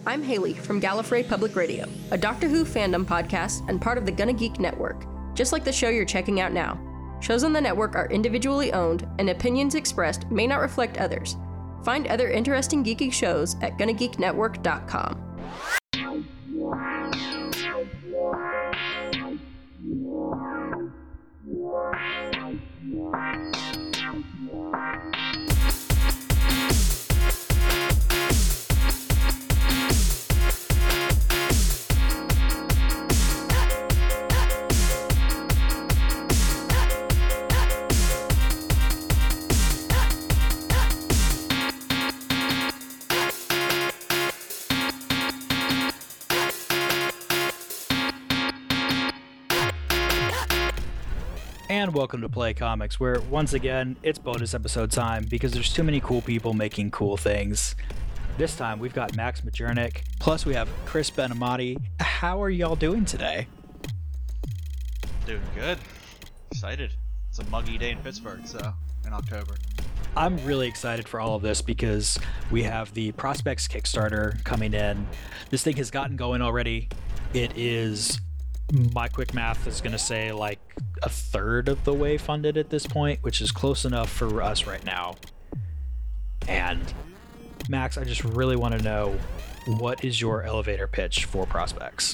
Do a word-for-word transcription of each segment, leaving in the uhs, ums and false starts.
I'm Haley from Gallifrey Public Radio, a Doctor Who fandom podcast and part of the Gonna Geek Network, just like the show you're checking out now. Shows on the network are individually owned, and opinions expressed may not reflect others. Find other interesting geeky shows at gonna geek network dot com. And welcome to Play Comics, where once again it's bonus episode time because there's too many cool people making cool things. This time we've got Max Majernik, plus we have Chris Benamati. How are y'all doing today? Doing good. Excited. It's a muggy day in Pittsburgh, so in October. I'm really excited for all of this because we have the Prospects Kickstarter coming in. This thing has gotten going already. It is, my quick math is going to say like a third of the way funded at this point, which is close enough for us right now. And Max, I just really want to know, what is your elevator pitch for Prospects?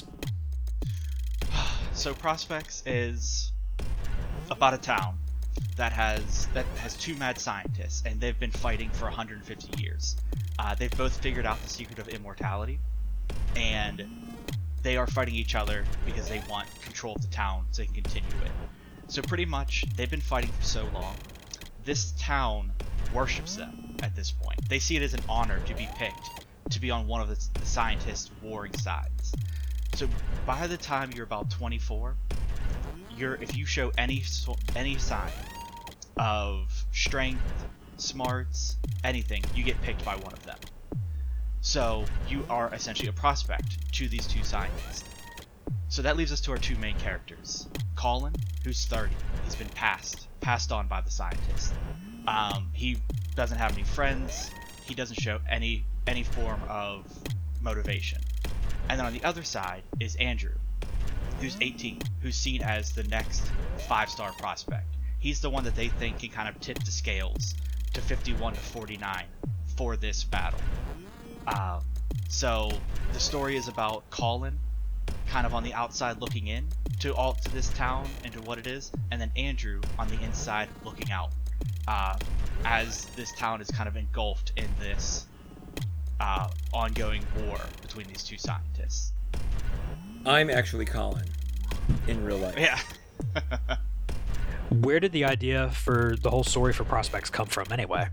So Prospects is about a town that has that has two mad scientists, and they've been fighting for one hundred fifty years. Uh, they've both figured out the secret of immortality, and they are fighting each other because they want control of the town so they can continue it. So pretty much, they've been fighting for so long. This town worships them at this point. They see it as an honor to be picked to be on one of the, the scientists' warring sides. So by the time you're about twenty-four, you're if you show any any sign of strength, smarts, anything, you get picked by one of them. So you are essentially a prospect to these two scientists. So that leaves us to our two main characters. Colin, who's thirty. He's been passed, passed on by the scientist. Um, he doesn't have any friends. He doesn't show any any form of motivation. And then on the other side is Andrew, who's eighteen, who's seen as the next five-star prospect. He's the one that they think can kind of tip the scales to fifty-one to forty-nine for this battle. Um, so the story is about Colin kind of on the outside looking in to all to this town and to what it is, and then Andrew on the inside looking out uh, as this town is kind of engulfed in this uh, ongoing war between these two scientists. I'm actually Colin in real life. Yeah. Where did the idea for the whole story for Prospects come from anyway?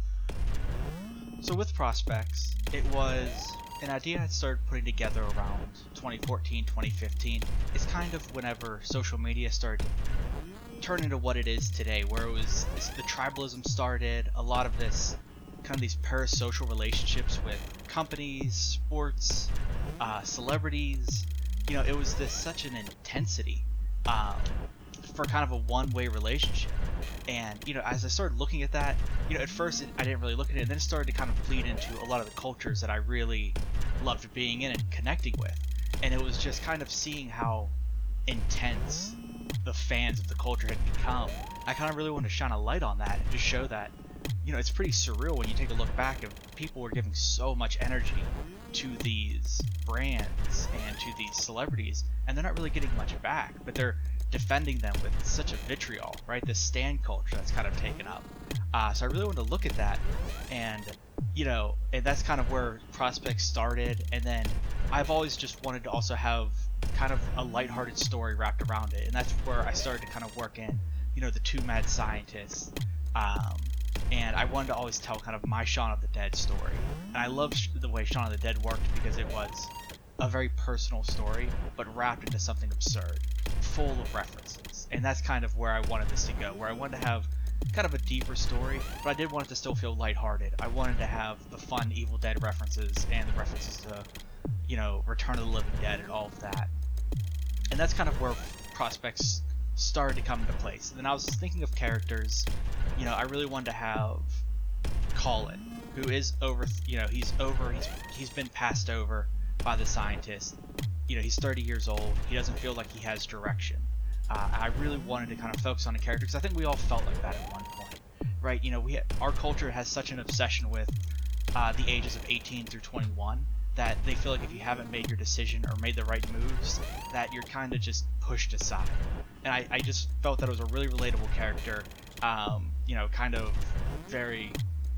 So with Prospects, it was an idea I started putting together around twenty fourteen, twenty fifteen. It's kind of whenever social media started to turn into what it is today, where it was it's, the tribalism started, a lot of this kind of these parasocial relationships with companies, sports, uh, celebrities. You know, it was this such an intensity um, for kind of a one-way relationship. And, you know, as I started looking at that, you know, at first it, I didn't really look at it, and then it started to kind of bleed into a lot of the cultures that I really loved being in and connecting with. And it was just kind of seeing how intense the fans of the culture had become. I kind of really wanted to shine a light on that and just show that, you know, it's pretty surreal when you take a look back of people were giving so much energy to these brands and to these celebrities, and they're not really getting much back, but they're defending them with such a vitriol, right? This stan culture that's kind of taken up. Uh, so I really wanted to look at that, and you know, and that's kind of where Prospects started. And then I've always just wanted to also have kind of a lighthearted story wrapped around it, and that's where I started to kind of work in, you know, the two mad scientists. Um, and I wanted to always tell kind of my Shaun of the Dead story. And I love the way Shaun of the Dead worked because it was a very personal story, but wrapped into something absurd, full of references. And that's kind of where I wanted this to go, where I wanted to have kind of a deeper story, but I did want it to still feel lighthearted. I wanted to have the fun Evil Dead references and the references to, you know, Return of the Living Dead and all of that. And that's kind of where Prospects started to come into place. And then I was thinking of characters. You know, I really wanted to have Colin, who is over, you know, he's over, he's he's been passed over by the scientists. You know, he's thirty years old. He doesn't feel like he has direction. Uh, I really wanted to kind of focus on the character because I think we all felt like that at one point, right? You know, we our culture has such an obsession with uh, the ages of eighteen through twenty-one that they feel like if you haven't made your decision or made the right moves, that you're kind of just pushed aside. And I, I just felt that it was a really relatable character. Um, you know, kind of very,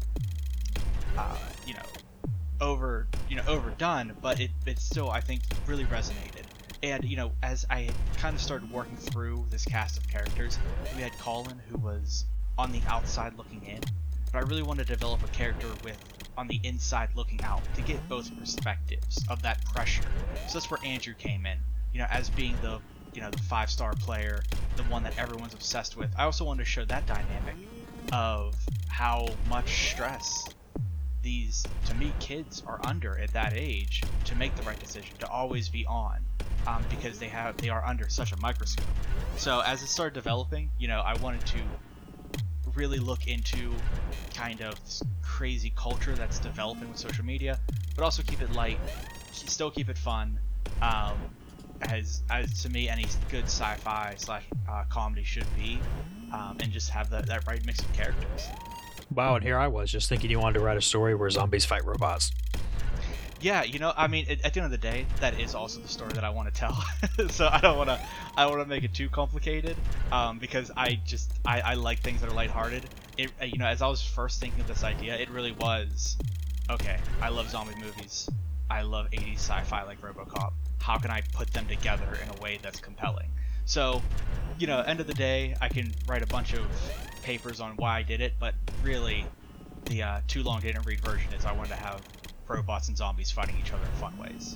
uh, you know, over, you know, overdone, but it, it still, I think, really resonated. And, you know, as I kind of started working through this cast of characters, we had Colin, who was on the outside looking in, but I really wanted to develop a character with on the inside looking out to get both perspectives of that pressure. So that's where Andrew came in, you know, as being the, you know, the five-star player, the one that everyone's obsessed with. I also wanted to show that dynamic of how much stress these, to me, kids are under at that age to make the right decision, to always be on, um, because they have they are under such a microscope. So as it started developing, you know, I wanted to really look into kind of this crazy culture that's developing with social media, but also keep it light, still keep it fun, um, as as to me any good sci-fi slash uh, comedy should be, um, and just have that, that right mix of characters. Wow, and here I was just thinking you wanted to write a story where zombies fight robots. Yeah, you know, I mean, at, at the end of the day, that is also the story that I want to tell. So I don't want to, I don't want to make it too complicated, um, because I just, I, I like things that are lighthearted. It, you know, as I was first thinking of this idea, it really was, okay, I love zombie movies. I love eighties sci-fi like RoboCop. How can I put them together in a way that's compelling? So, you know, end of the day, I can write a bunch of papers on why I did it, but really, the uh, too long didn't read version is I wanted to have robots and zombies fighting each other in fun ways.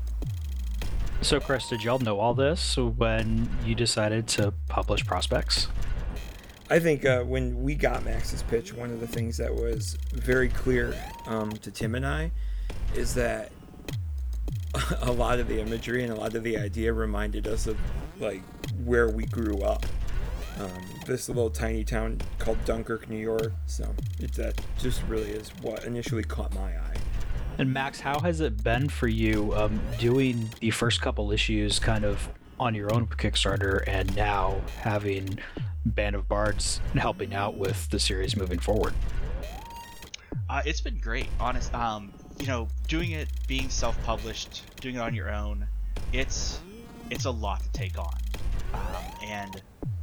So, Chris, did y'all know all this when you decided to publish Prospects? I think uh, when we got Max's pitch, one of the things that was very clear um, to Tim and I is that a lot of the imagery and a lot of the idea reminded us of like where we grew up. Um, this little tiny town called Dunkirk, New York. So it, that just really is what initially caught my eye. And Max, how has it been for you um, doing the first couple issues kind of on your own Kickstarter and now having Band of Bards helping out with the series moving forward? Uh, it's been great, honest. Um, you know, doing it, being self-published, doing it on your own, it's it's a lot to take on, um, and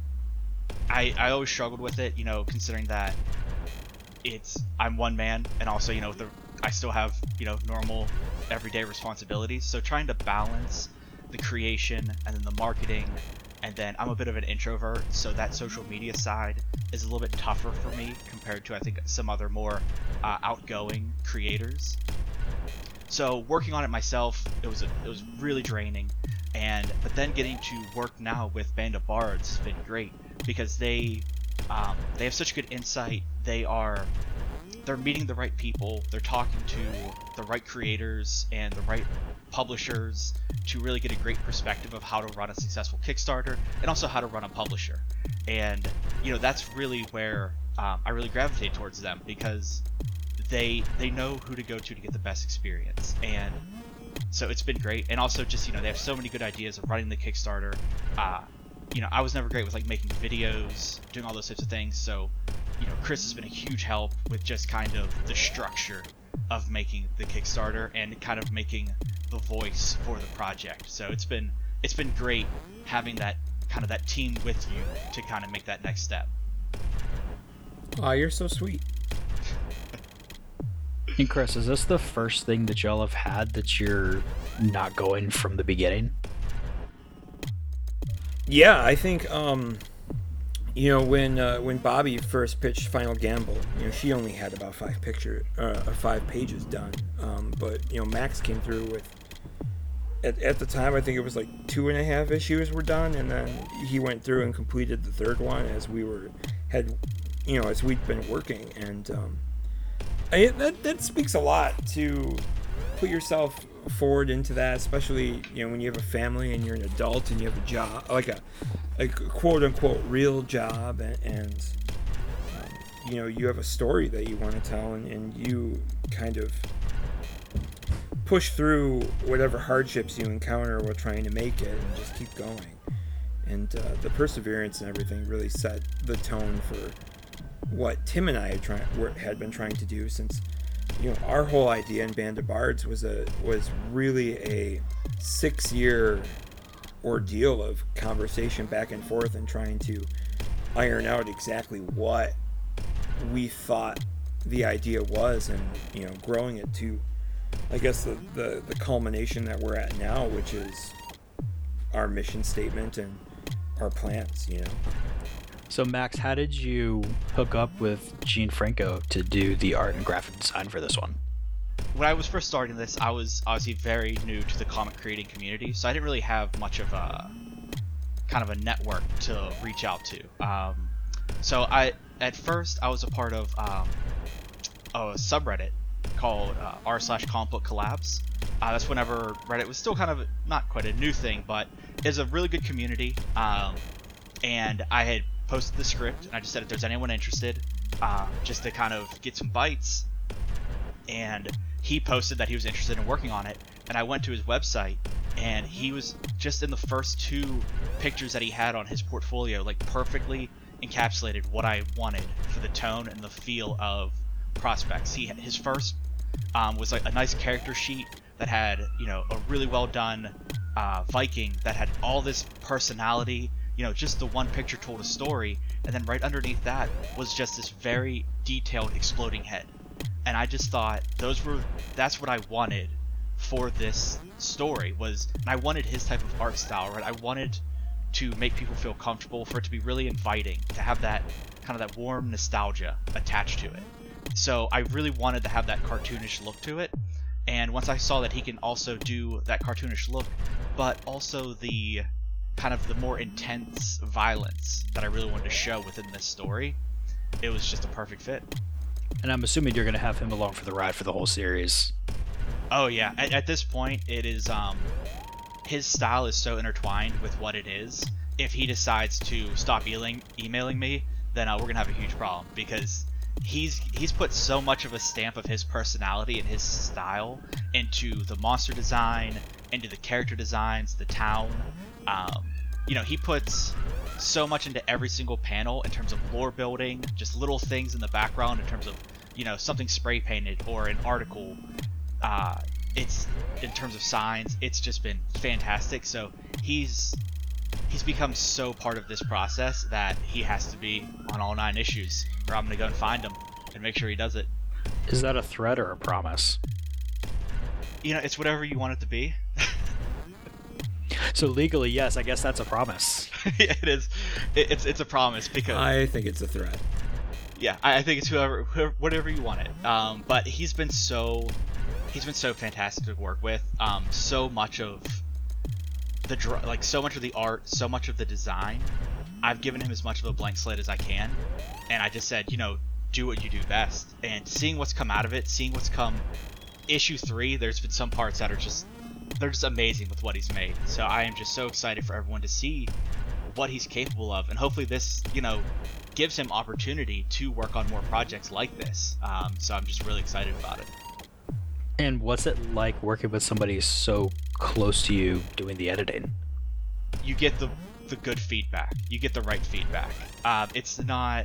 I I always struggled with it. You know, considering that it's I'm one man, and also you know the I still have you know normal everyday responsibilities. So trying to balance the creation and then the marketing, and then I'm a bit of an introvert, so that social media side is a little bit tougher for me compared to I think some other more uh, outgoing creators. So working on it myself, it was a, it was really draining, and but then getting to work now with Band of Bards has been great because they um, they have such good insight. They are they're meeting the right people. They're talking to the right creators and the right publishers to really get a great perspective of how to run a successful Kickstarter and also how to run a publisher. And you know that's really where um, I really gravitate towards them because they they know who to go to to get the best experience. And so it's been great. And also just you know they have so many good ideas of running the Kickstarter. Uh, you know I was never great with like making videos, doing all those types of things. So you know Chris has been a huge help with just kind of the structure of making the Kickstarter and kind of making the voice for the project. So it's been it's been great having that kind of that team with you to kind of make that next step. Aw, you're so sweet. And Chris, is this the first thing that y'all have had that you're not going from the beginning? Yeah, I think um, you know when uh, when Bobby first pitched Final Gamble, you know she only had about five picture uh, five pages done, um, but you know Max came through with at at the time I think it was like two and a half issues were done, and then he went through and completed the third one as we were had you know as we'd been working, and um, I, that that speaks a lot to put yourself forward into that, especially you know when you have a family and you're an adult and you have a job like a, a quote unquote real job, and, and um, you know, you have a story that you want to tell, and, and you kind of push through whatever hardships you encounter while trying to make it and just keep going. And uh, the perseverance and everything really set the tone for what Tim and I had, try- were, had been trying to do since, you know, our whole idea in Band of Bards was a was really a six-year ordeal of conversation back and forth and trying to iron out exactly what we thought the idea was, and, you know, growing it to, I guess, the, the, the culmination that we're at now, which is our mission statement and our plans, you know. So Max, how did you hook up with Gene Franco to do the art and graphic design for this one? When I was first starting this, I was obviously very new to the comic creating community, so I didn't really have much of a kind of a network to reach out to. Um, so I, at first, I was a part of um, a subreddit called uh, r slash comic book collabs. Uh, that's whenever Reddit was still kind of not quite a new thing, but it's a really good community. Um, and I had posted the script, and I just said if there's anyone interested, uh, just to kind of get some bites. And he posted that he was interested in working on it, and I went to his website, and he was just in the first two pictures that he had on his portfolio, like perfectly encapsulated what I wanted for the tone and the feel of Prospects. He his first um, was like a nice character sheet that had, you know, a really well done uh, Viking that had all this personality. You know, just the one picture told a story, and then right underneath that was just this very detailed exploding head. And I just thought those were that's what I wanted for this story, was, and I wanted his type of art style, right? I wanted to make people feel comfortable, for it to be really inviting, to have that kind of that warm nostalgia attached to it. So I really wanted to have that cartoonish look to it. And once I saw that he can also do that cartoonish look, but also the kind of the more intense violence that I really wanted to show within this story, it was just a perfect fit. And I'm assuming you're going to have him along for the ride for the whole series. Oh yeah, at, at this point, it is um, his style is so intertwined with what it is. If he decides to stop emailing, emailing me, then uh, we're gonna have a huge problem, because he's he's put so much of a stamp of his personality and his style into the monster design, into the character designs, the town. Um, you know, he puts so much into every single panel in terms of lore building, just little things in the background in terms of, you know, something spray painted or an article. Uh, it's in terms of signs, it's just been fantastic. So he's he's become so part of this process that he has to be on all nine issues, or I'm gonna go and find him and make sure he does it. Is that a threat or a promise? You know, it's whatever you want it to be. So legally, yes, I guess that's a promise. Yeah, it is. It, it's it's a promise, because I think it's a threat. yeah, I, I think it's whoever, whoever, whatever you want it. Um, but he's been so, he's been so fantastic to work with. Um, so much of the dr- like so much of the art, so much of the design, I've given him as much of a blank slate as I can, and I just said, you know, do what you do best. And seeing what's come out of it, seeing what's come, issue three, there's been some parts that are just, they're just amazing with what he's made. So I am just so excited for everyone to see what he's capable of, and hopefully this, you know, gives him opportunity to work on more projects like this. Um, so I'm just really excited about it. And what's it like working with somebody so close to you doing the editing? You get the the good feedback. You get the right feedback. Um, it's not.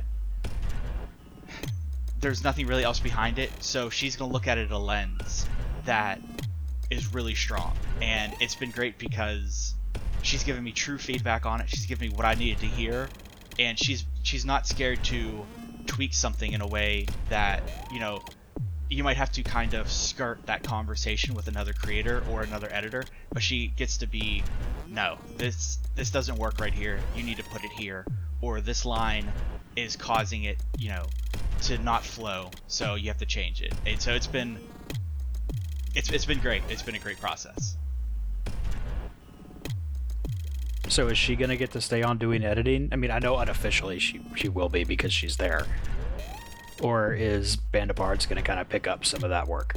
There's nothing really else behind it. So she's gonna look at it at a lens that is really strong, and it's been great because she's given me true feedback on it. She's given me what I needed to hear, and she's she's not scared to tweak something in a way that, you know, you might have to kind of skirt that conversation with another creator or another editor, but she gets to be, no, this this doesn't work right here, you need to put it here, or this line is causing it, you know, to not flow, so you have to change it. And so it's been it's it's been great. It's been a great process. So is she gonna get to stay on doing editing? I mean, I know unofficially she she will be because she's there. Or is Band of Bards gonna kind of pick up some of that work?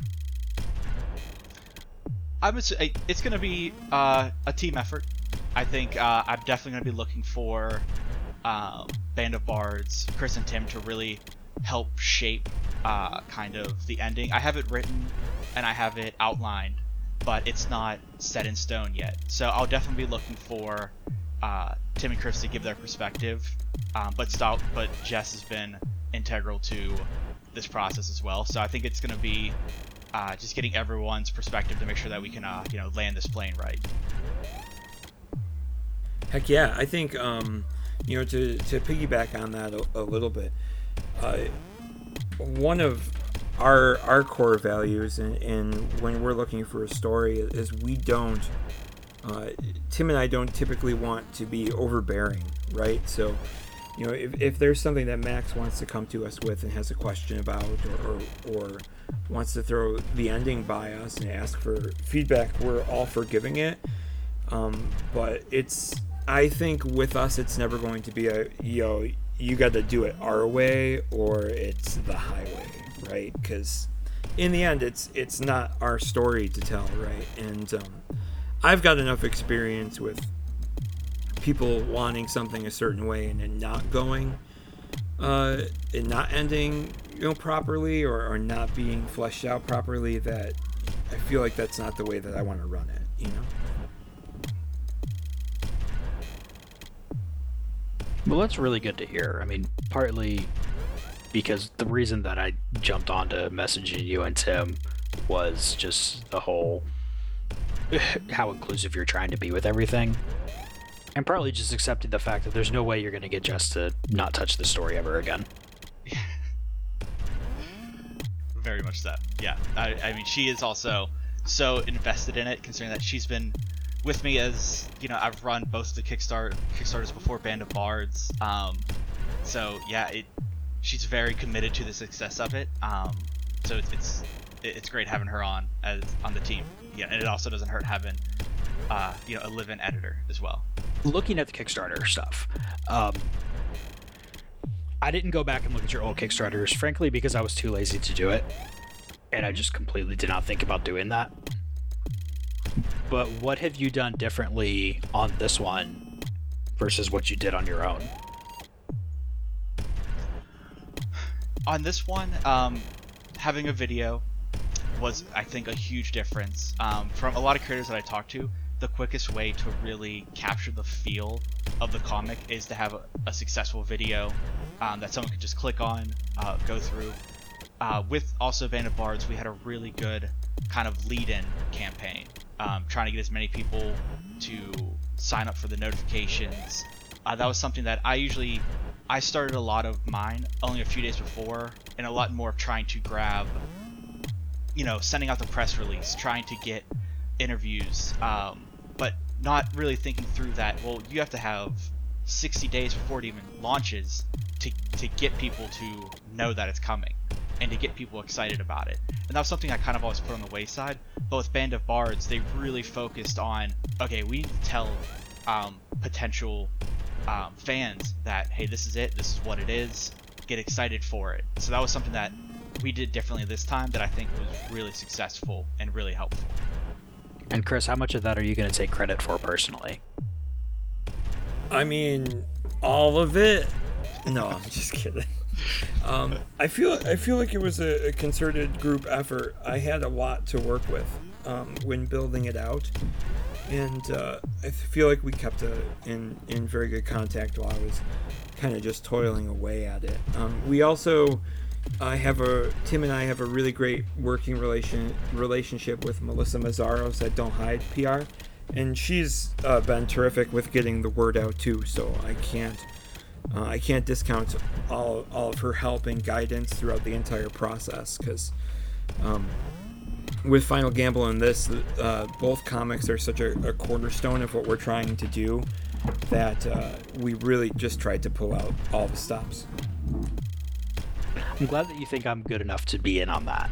I'm assu- it's gonna be uh, a team effort. I think uh, I'm definitely gonna be looking for um, Band of Bards, Chris and Tim, to really help shape uh, kind of the ending. I have it written and I have it outlined, but it's not set in stone yet. So I'll definitely be looking for uh, Tim and Chris to give their perspective. Um, but Stout, but Jess has been integral to this process as well. So I think it's going to be uh, just getting everyone's perspective to make sure that we can, uh, you know, land this plane right. Heck yeah, I think um, you know, to to piggyback on that a, a little bit, uh, one of our our core values, and, and when we're looking for a story, is we don't. Uh, Tim and I don't typically want to be overbearing, right? So, you know, if, if there's something that Max wants to come to us with and has a question about, or, or, or wants to throw the ending by us and ask for feedback, we're all for giving it. Um, but it's, I think with us, it's never going to be a, yo, you got to do it our way or it's the highway, right? Because in the end, it's it's not our story to tell, right? And um, I've got enough experience with people wanting something a certain way and then not going, uh, and not ending, you know, properly, or, or not being fleshed out properly, that I feel like that's not the way that I want to run it, you know? Well, that's really good to hear. I mean, partly because the reason that I jumped onto messaging you and Tim was just the whole how inclusive you're trying to be with everything, and partly just accepting the fact that there's no way you're going to get Jess to not touch the story ever again. Very much so. Yeah, I, I mean, she is also so invested in it, considering that she's been with me as, you know, I've run both of the Kickstart Kickstarters before Band of Bards. Um, so yeah, it she's very committed to the success of it. Um, so it's it's it's great having her on as on the team. Yeah, and it also doesn't hurt having uh, you know, a live-in editor as well. Looking at the Kickstarter stuff, um, I didn't go back and look at your old Kickstarters, frankly, because I was too lazy to do it, and I just completely did not think about doing that. But what have you done differently on this one versus what you did on your own? On this one, um, having a video was, I think, a huge difference. Um, from a lot of creators that I talked to, the quickest way to really capture the feel of the comic is to have a, a successful video um, that someone could just click on, uh, go through. Uh, with also Band of Bards, we had a really good kind of lead-in campaign, um, trying to get as many people to sign up for the notifications. Uh, that was something that I usually, I started a lot of mine only a few days before, and a lot more trying to grab, you know, sending out the press release, trying to get interviews, um, but not really thinking through that, well, you have to have sixty days before it even launches to, to get people to know that it's coming and to get people excited about it. And that was something I kind of always put on the wayside. But with Band of Bards, they really focused on, okay, we need to tell um, potential um, fans that, hey, this is it, this is what it is, get excited for it. So that was something that we did differently this time that I think was really successful and really helpful. And Chris, how much of that are you going to take credit for personally? I mean, all of it. No, I'm just kidding. Um, I feel I feel like it was a, a concerted group effort. I had a lot to work with um, when building it out, and uh, I feel like we kept a, in in very good contact while I was kind of just toiling away at it. Um, we also I have a Tim and I have a really great working relation relationship with Melissa Mazzaros at Don't Hide P R, and she's uh, been terrific with getting the word out too. So I can't uh, I can't discount all all of her help and guidance throughout the entire process, because um, with Final Gamble and this, uh, both comics are such a, a cornerstone of what we're trying to do that uh, we really just tried to pull out all the stops. I'm glad that you think I'm good enough to be in on that.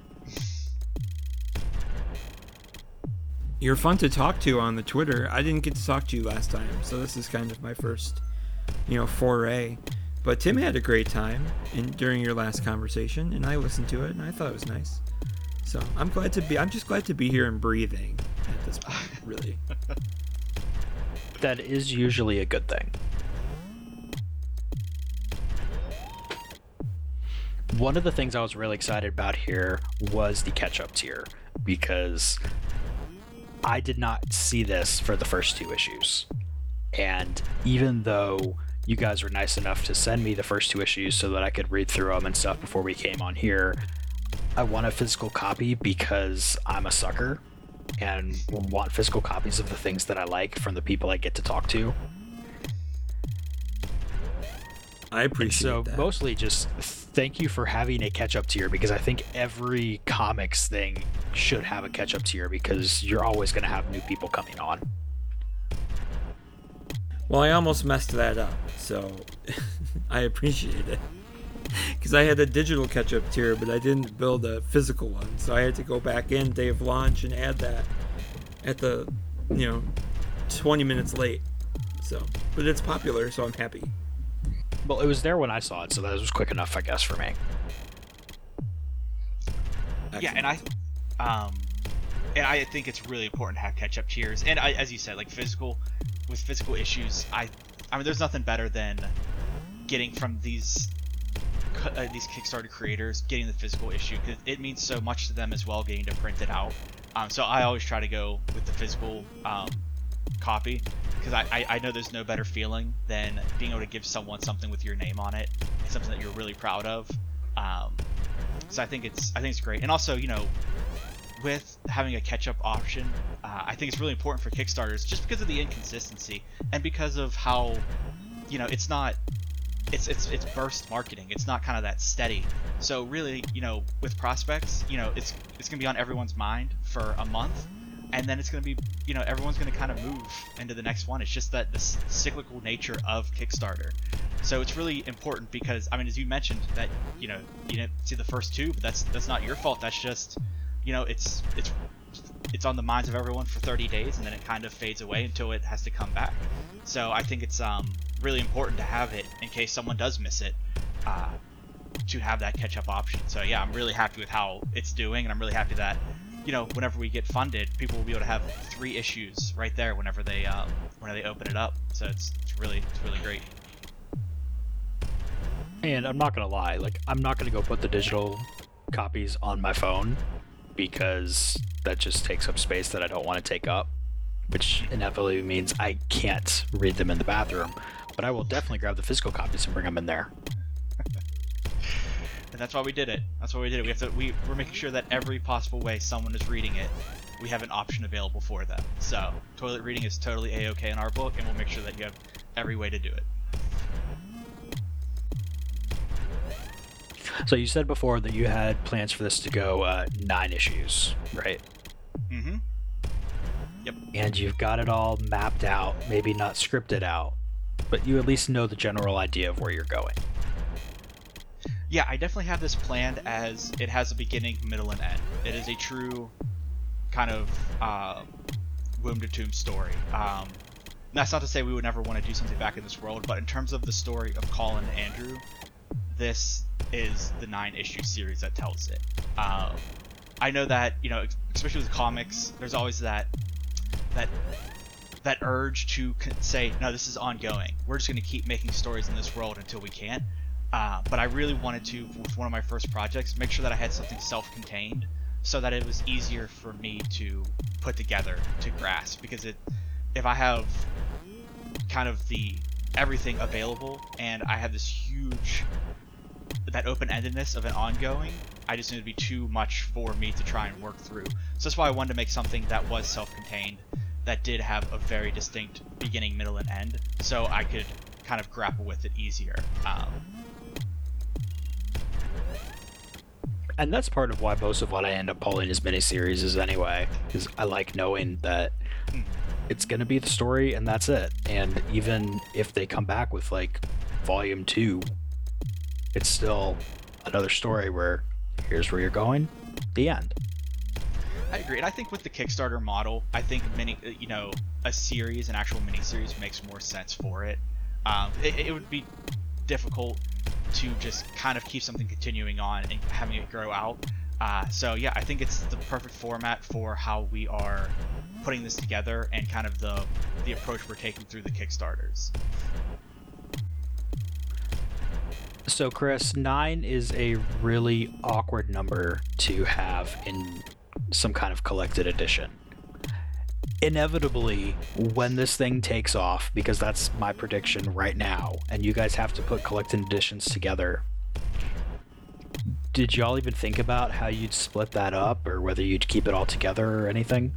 You're fun to talk to on the Twitter. I didn't get to talk to you last time, so this is kind of my first, you know, foray. But Tim had a great time in, during your last conversation, and I listened to it, and I thought it was nice. So I'm glad to be. I'm just glad to be here and breathing at this point, really. That is usually a good thing. one of the things I was really excited about here was the catch-up tier, because I did not see this for the first two issues. And even though you guys were nice enough to send me the first two issues so that I could read through them and stuff before we came on here, I want a physical copy because I'm a sucker and want physical copies of the things that I like from the people I get to talk to. I appreciate so that. Mostly just thank you for having a catch-up tier, because I think every comics thing should have a catch-up tier, because you're always going to have new people coming on. Well, I almost messed that up, so I appreciate it. Because I had a digital catch-up tier, but I didn't build a physical one, so I had to go back in day of launch and add that at the, you know, twenty minutes late. So, but it's popular, so I'm happy. Well, it was there when I saw it, so that was quick enough, I guess, for me. Excellent. Yeah, and I, um, and I think it's really important to have catch-up tiers. And I, as you said, like physical, with physical issues, I, I mean, there's nothing better than getting from these, uh, these Kickstarter creators, getting the physical issue, because it means so much to them as well, getting to print it out. Um, so I always try to go with the physical, um, copy, because I, I, I know there's no better feeling than being able to give someone something with your name on it, something that you're really proud of. Um, so I think it's I think it's great, and also, you know, with having a catch-up option, uh, I think it's really important for Kickstarters, just because of the inconsistency and because of how, you know, it's not it's it's it's burst marketing. It's not kind of that steady. So really, you know, with prospects, you know, it's it's gonna be on everyone's mind for a month. And then it's going to be, you know, everyone's going to kind of move into the next one. It's just that the cyclical nature of Kickstarter. So it's really important because, I mean, as you mentioned, that, you know, you didn't see the first two, but that's that's not your fault. That's just, you know, it's it's it's on the minds of everyone for thirty days, and then it kind of fades away until it has to come back. So I think it's um, really important to have it in case someone does miss it, uh, to have that catch-up option. So yeah, I'm really happy with how it's doing, and I'm really happy that, you know, whenever we get funded, people will be able to have three issues right there whenever they um, whenever they open it up. So it's, it's really it's really great. And I'm not gonna lie, like I'm not gonna go put the digital copies on my phone, because that just takes up space that I don't want to take up, which inevitably means I can't read them in the bathroom. But I will definitely grab the physical copies and bring them in there. And that's why we did it. That's why we did it. We have to. We we're making sure that every possible way someone is reading it, we have an option available for them. So toilet reading is totally a-okay in our book, and we'll make sure that you have every way to do it. So you said before that you had plans for this to go uh, nine issues, right? Mm-hmm. Yep. And you've got it all mapped out, maybe not scripted out, but you at least know the general idea of where you're going. Yeah, I definitely have this planned as it has a beginning, middle, and end. It is a true kind of uh, womb to tomb story. Um, that's not to say we would never want to do something back in this world, but in terms of the story of Colin and Andrew, this is the nine issue series that tells it. Um, I know that, you know, especially with comics, there's always that that that urge to say, no, this is ongoing. We're just going to keep making stories in this world until we can. Uh, but I really wanted to, with one of my first projects, make sure that I had something self-contained so that it was easier for me to put together, to grasp. Because it, if I have kind of the everything available and I have this huge, that open-endedness of an ongoing, I just knew it'd be too much for me to try and work through. So that's why I wanted to make something that was self-contained, that did have a very distinct beginning, middle, and end, so I could kind of grapple with it easier. Um, And that's part of why most of what I end up pulling is miniseries is anyway, because I like knowing that it's going to be the story and that's it. And even if they come back with like volume two, it's still another story where here's where you're going, the end. I agree, and I think with the Kickstarter model, I think many, you know, a series, an actual miniseries, makes more sense for it. Um, it, it would be difficult to just kind of keep something continuing on and having it grow out. Uh, so yeah, I think it's the perfect format for how we are putting this together and kind of the the approach we're taking through the Kickstarters. So, Chris, nine is a really awkward number to have in some kind of collected edition. Inevitably, when this thing takes off, because that's my prediction right now, and you guys have to put collected editions together, did y'all even think about how you'd split that up, or whether you'd keep it all together or anything?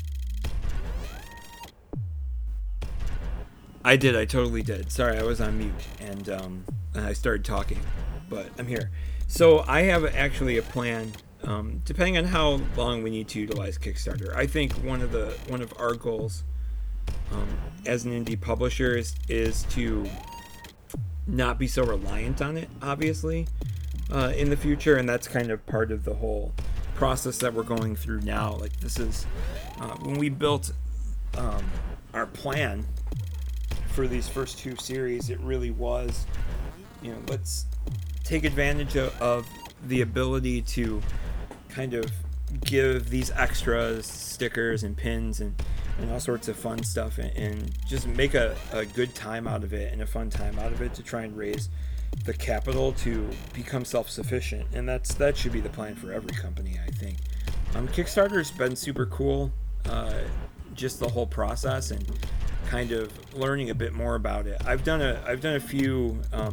I did. I totally did. Sorry, I was on mute, and um, I started talking, but I'm here. So I have actually a plan. Um, depending on how long we need to utilize Kickstarter, I think one of the one of our goals um, as an indie publisher is, is to not be so reliant on it, obviously, uh, in the future, and that's kind of part of the whole process that we're going through now. Like, this is uh, when we built um, our plan for these first two series, it really was, you know, let's take advantage of, of the ability to kind of give these extras, stickers and pins and, and all sorts of fun stuff, and, and just make a, a good time out of it and a fun time out of it to try and raise the capital to become self-sufficient. And that's that should be the plan for every company, I think. Um, Kickstarter's been super cool, uh, just the whole process and kind of learning a bit more about it. I've done a I've done a few um,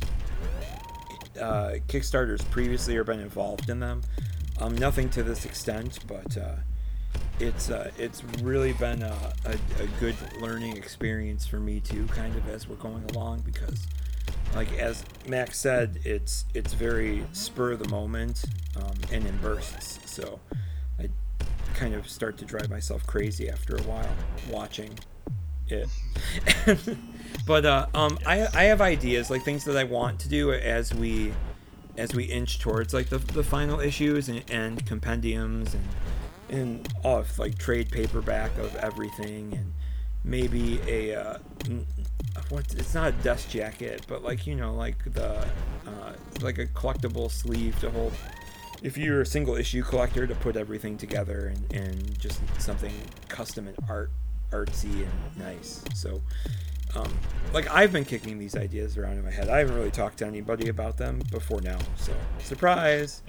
uh, Kickstarters previously, or been involved in them. Um, nothing to this extent, but uh, it's uh, it's really been a, a, a good learning experience for me too, kind of as we're going along, because, like as Max said, it's it's very spur of the moment um, and in bursts. So I kind of start to drive myself crazy after a while watching it. But uh, um, I I have ideas, like things that I want to do as we as we inch towards like the the final issues and, and compendiums and and off like trade paperback of everything, and maybe a uh, what it's not a dust jacket, but like, you know, like the uh, like a collectible sleeve to hold, if you're a single issue collector, to put everything together, and, and just something custom and art artsy and nice. So um, like I've been kicking these ideas around in my head. I haven't really talked to anybody about them before now, so surprise.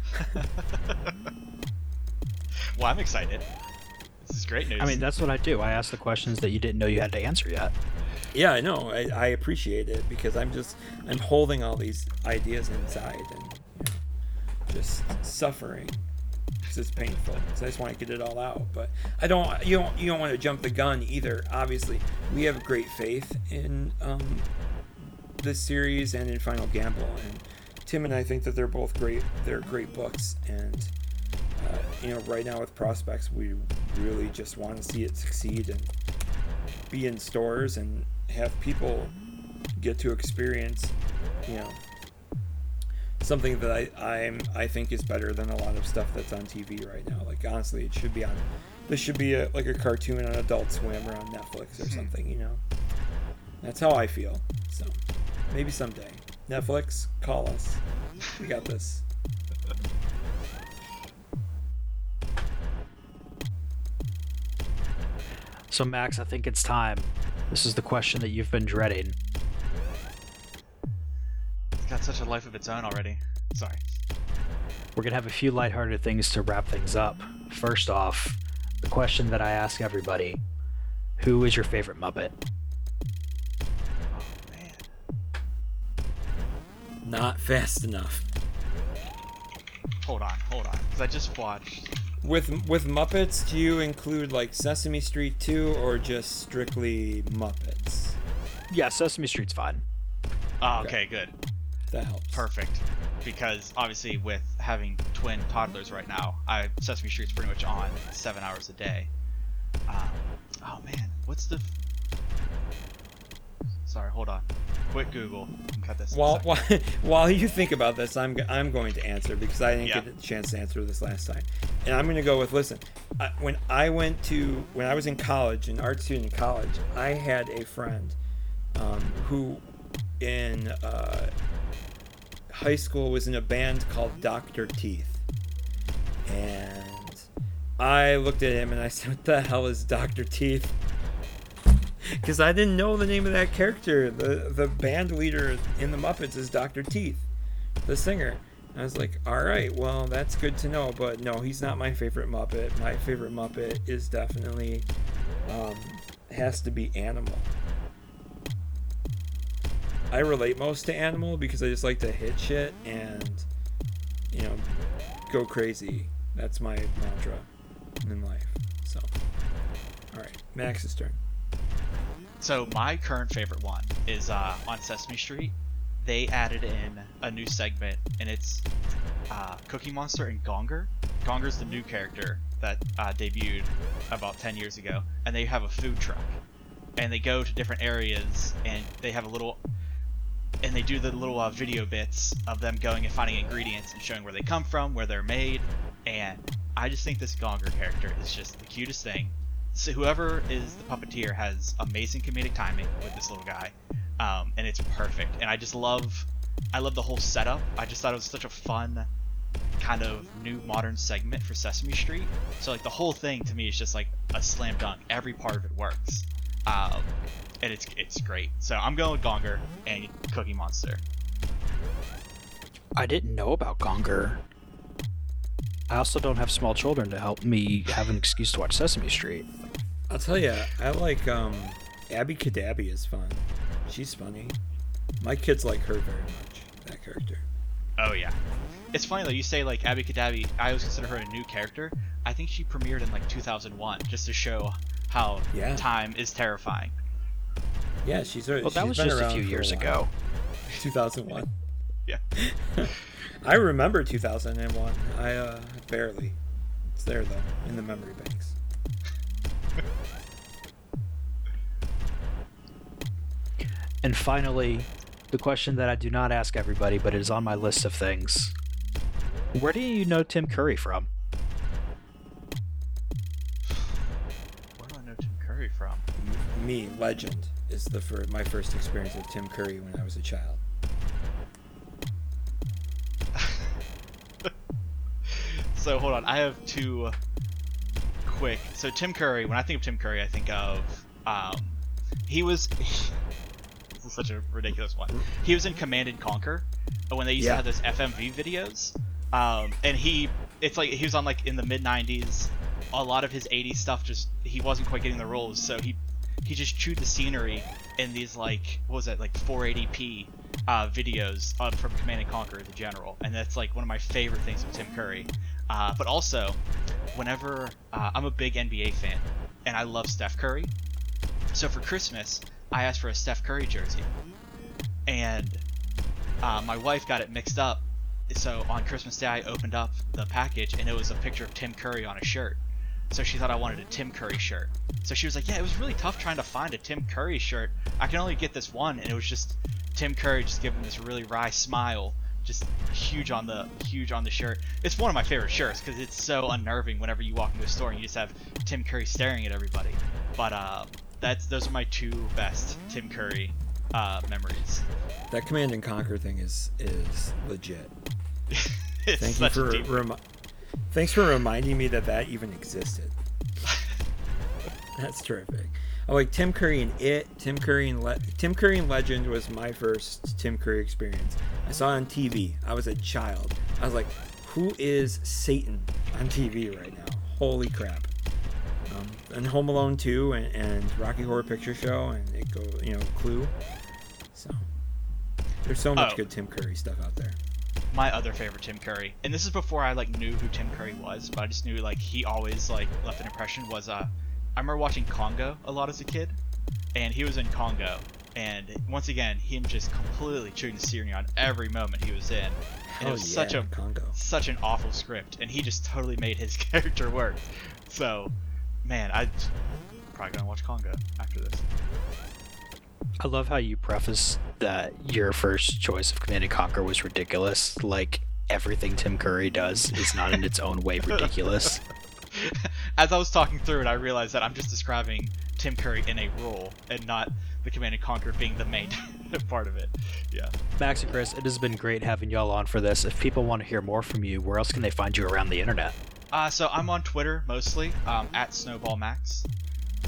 Well, I'm excited. This is great news. I mean, that's what I do. I ask the questions that you didn't know you had to answer yet. Yeah, I know. I, I appreciate it, because I'm just I'm holding all these ideas inside and, you know, just suffering. It's painful, so I just want to get it all out. But I don't. You don't. You don't want to jump the gun either. Obviously, we have great faith in um, this series and in Final Gamble, and Tim and I think that they're both great. They're great books, and uh, you know, right now with Prospects, we really just want to see it succeed and be in stores and have people get to experience, you know, something that I I'm I think is better than a lot of stuff that's on T V right now. Like, honestly, it should be on. This should be a, like a cartoon on Adult Swim or on Netflix or something. You know, that's how I feel. So maybe someday, Netflix, call us. We got this. So Max, I think it's time. This is the question that you've been dreading. It's got such a life of its own already. Sorry. We're going to have a few lighthearted things to wrap things up. First off, the question that I ask everybody: who is your favorite Muppet? Oh, man. Not fast enough. Hold on, hold on. Because I just watched... With with Muppets, do you include like Sesame Street two, or just strictly Muppets? Yeah, Sesame Street's fine. Oh, Okay. okay, good. That helps. Perfect. Because obviously with having twin toddlers right now, I Sesame Street's pretty much on seven hours a day. Um, oh man, what's the... F- Sorry, hold on. Quick Google. Cut this. in a While, second. while while you think about this, I'm go- I'm going to answer, because I didn't Yeah. get a chance to answer this last time, and I'm going to go with listen. I, when I went to when I was in college, an art student in college, I had a friend um, who in uh, high school was in a band called Doctor Teeth, and I looked at him and I said, "What the hell is Doctor Teeth?" Because I didn't know the name of that character. The the band leader in the Muppets is Doctor Teeth, the singer. I was like, all right, well, that's good to know. But no, he's not my favorite Muppet. My favorite Muppet is definitely um, has to be Animal. I relate most to Animal because I just like to hit shit and, you know, go crazy. That's my mantra in life. So, all right, Max's turn. So my current favorite one is uh, on Sesame Street. They added in a new segment, and it's uh, Cookie Monster and Gonger. Gonger's the new character that uh, debuted about ten years ago, and they have a food truck. And they go to different areas, and they have a little... And they do the little uh, video bits of them going and finding ingredients and showing where they come from, where they're made. And I just think this Gonger character is just the cutest thing. So whoever is the puppeteer has amazing comedic timing with this little guy. Um, and it's perfect. And I just love, I love the whole setup. I just thought it was such a fun kind of new modern segment for Sesame Street. So like the whole thing to me is just like a slam dunk. Every part of it works. Um, and it's it's great. So I'm going with Gonger and Cookie Monster. I didn't know about Gonger. I also don't have small children to help me have an excuse to watch Sesame Street. I'll tell you, I like um, Abby Cadabby is fun. She's funny. My kids like her very much, that character. Oh yeah. It's funny though, you say like Abby Cadabby, I always consider her a new character. I think she premiered in like two thousand one, just to show how yeah. time is terrifying. Yeah, she's Well, that she's was been just a around few for years a ago. two thousand one. Yeah. I remember two thousand one. I uh, barely. It's there though, in the memory banks. And finally, the question that I do not ask everybody, but it is on my list of things. Where do you know Tim Curry from? Where do I know Tim Curry from? Me, Legend, is the fir- my first experience with Tim Curry when I was a child. So hold on, I have two quick. So Tim Curry, when I think of Tim Curry, I think of um, he was. This is such a ridiculous one. He was in Command and Conquer when they used Yeah. to have those F M V videos, um, and he, it's like he was on like in the mid nineties. A lot of his eighties stuff just he wasn't quite getting the roles, so he he just chewed the scenery in these like what was that like four eighty p uh, videos uh, from Command and Conquer the General, and that's like one of my favorite things of Tim Curry. Uh, but also, whenever uh, I'm a big N B A fan, and I love Steph Curry, so for Christmas I asked for a Steph Curry jersey, and uh, my wife got it mixed up. So on Christmas Day I opened up the package and it was a picture of Tim Curry on a shirt. So she thought I wanted a Tim Curry shirt. So she was like, yeah, it was really tough trying to find a Tim Curry shirt. I can only get this one, and it was just Tim Curry just giving this really wry smile, just huge on the huge on the shirt. It's one of my favorite shirts because it's so unnerving whenever you walk into a store and you just have Tim Curry staring at everybody. But uh, that's those are my two best Tim Curry uh, memories. That Command and Conquer thing is is legit. It's Thank you such a for deep- remi- thanks for reminding me that that even existed. That's terrific. Oh, like Tim Curry and It, Tim Curry and Le- Tim Curry and Legend was my first Tim Curry experience. I saw it on T V. I was a child. I was like, who is Satan on T V right now? Holy crap. Um, and Home Alone two and, and Rocky Horror Picture Show and it go, you know, Clue. So there's so much Oh. good Tim Curry stuff out there. My other favorite Tim Curry, and this is before I like knew who Tim Curry was, but I just knew like he always like left an impression, was uh I remember watching Congo a lot as a kid, and he was in Congo, and once again him just completely chewing the scenery on every moment he was in, and Hell it was yeah, such a Congo. such an awful script, and he just totally made his character work. So man, I probably gonna watch Congo after this. I love how you preface that your first choice of Command and Conquer was ridiculous. Like, everything Tim Curry does is not in its own way ridiculous. As I was talking through it, I realized that I'm just describing Tim Curry in a role and not the Command and Conquer being the main part of it. Yeah. Max and Chris, it has been great having y'all on for this. If people want to hear more from you, where else can they find you around the internet? Uh, so I'm on Twitter mostly, um, at SnowballMax.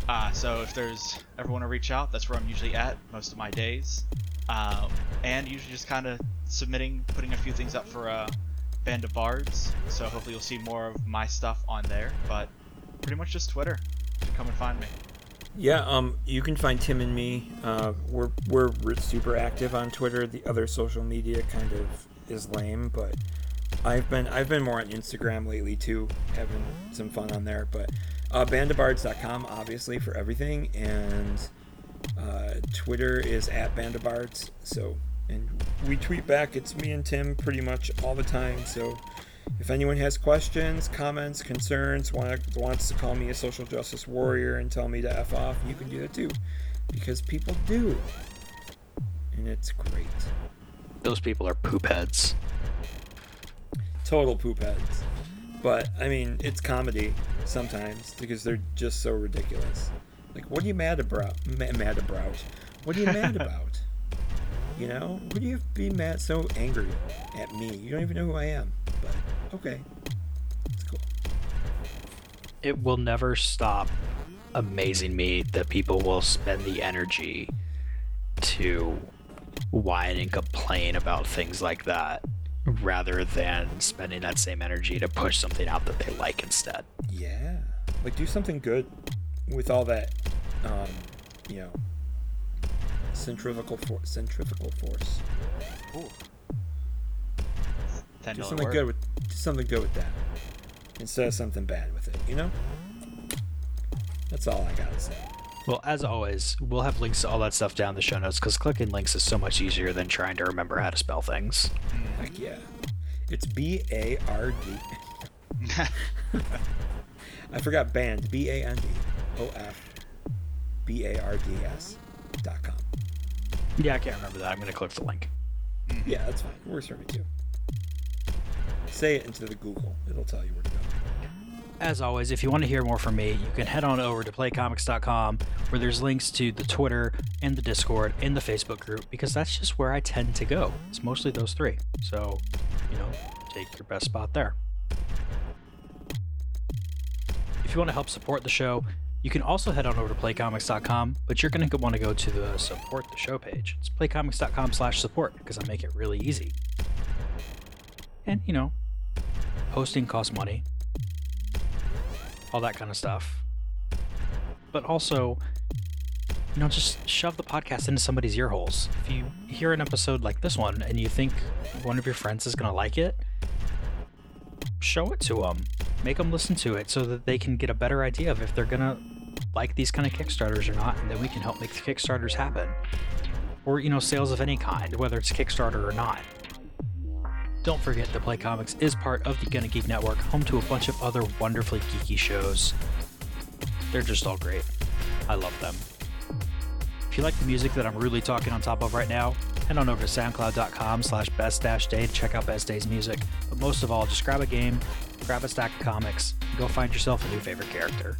Uh, so if there's ever want to reach out, that's where I'm usually at most of my days. Um, and usually just kind of submitting, putting a few things up for uh, Band of Bards. So hopefully you'll see more of my stuff on there. But pretty much just Twitter. You can come and find me. Yeah, um, you can find Tim and me. Uh, we're we're super active on Twitter. The other social media kind of is lame, but I've been I've been more on Instagram lately too, having some fun on there. But uh, band of bards dot com obviously for everything, and uh, Twitter is at Band of Bards. So, and we tweet back. It's me and Tim pretty much all the time. So, if anyone has questions, comments, concerns, want, wants to call me a social justice warrior and tell me to F off, you can do that too. Because people do. And it's great. Those people are poop heads. Total poop heads. But, I mean, it's comedy sometimes because they're just so ridiculous. Like, what are you mad about? Ma- mad about? What are you mad about? You know? What do you be mad so angry at me? You don't even know who I am. But, okay. It's cool. It will never stop amazing me that people will spend the energy to whine and complain about things like that rather than spending that same energy to push something out that they like instead. Yeah. Like, do something good with all that, um, you know, centrifugal, for- centrifugal force. Ooh. Do something good with do something good with that instead of something bad with it, you know? That's all I gotta say. Well, as always, we'll have links to all that stuff down in the show notes because clicking links is so much easier than trying to remember how to spell things. Heck yeah. It's B A R D. I forgot band. B A N D O F B A R D S dot com. Yeah, I can't remember that. I'm going to click the link. Yeah, that's fine. Works for me too. Say it into the Google. It'll tell you where to go. As always, if you want to hear more from me, you can head on over to play comics dot com where there's links to the Twitter and the Discord and the Facebook group because that's just where I tend to go. It's mostly those three. So, you know, take your best spot there. If you want to help support the show, you can also head on over to play comics dot com, but you're going to want to go to the support the show page. It's play comics dot com slash support because I make it really easy. And, you know, hosting costs money. All that kind of stuff. But also, you know, just shove the podcast into somebody's ear holes. If you hear an episode like this one and you think one of your friends is going to like it, show it to them. Make them listen to it so that they can get a better idea of if they're going to like these kind of Kickstarters or not, and then we can help make the Kickstarters happen. Or, you know, sales of any kind, whether it's Kickstarter or not. Don't forget that Play Comics is part of the Gonna Geek Network, home to a bunch of other wonderfully geeky shows. They're just all great. I love them. If you like the music that I'm really talking on top of right now, head on over to soundcloud dot com slash best dash day to check out Best Day's music. But most of all, just grab a game, grab a stack of comics, and go find yourself a new favorite character.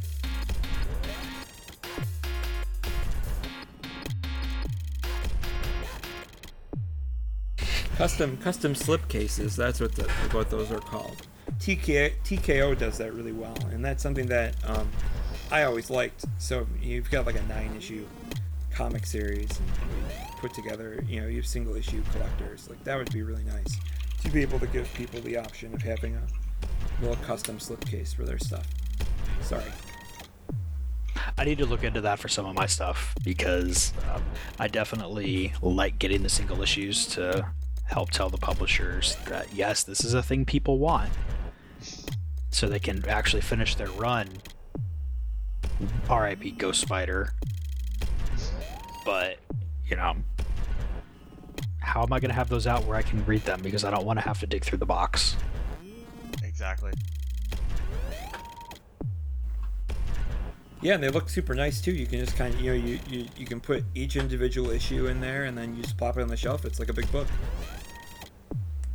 Custom custom slipcases, that's what the, what those are called. T K, T K O does that really well, and that's something that um, I always liked. So you've got like a nine issue comic series and you put together, you know, you have single issue collectors. Like that would be really nice to be able to give people the option of having a little custom slipcase for their stuff. Sorry. I need to look into that for some of my stuff because um, I definitely like getting the single issues to help tell the publishers that yes, this is a thing people want, so they can actually finish their run. R I P Ghost Spider. But, you know, how am I going to have those out where I can read them because I don't want to have to dig through the box? Exactly. Yeah, and they look super nice too. You can just kind of, you know, you, you, you can put each individual issue in there and then you just plop it on the shelf. It's like a big book.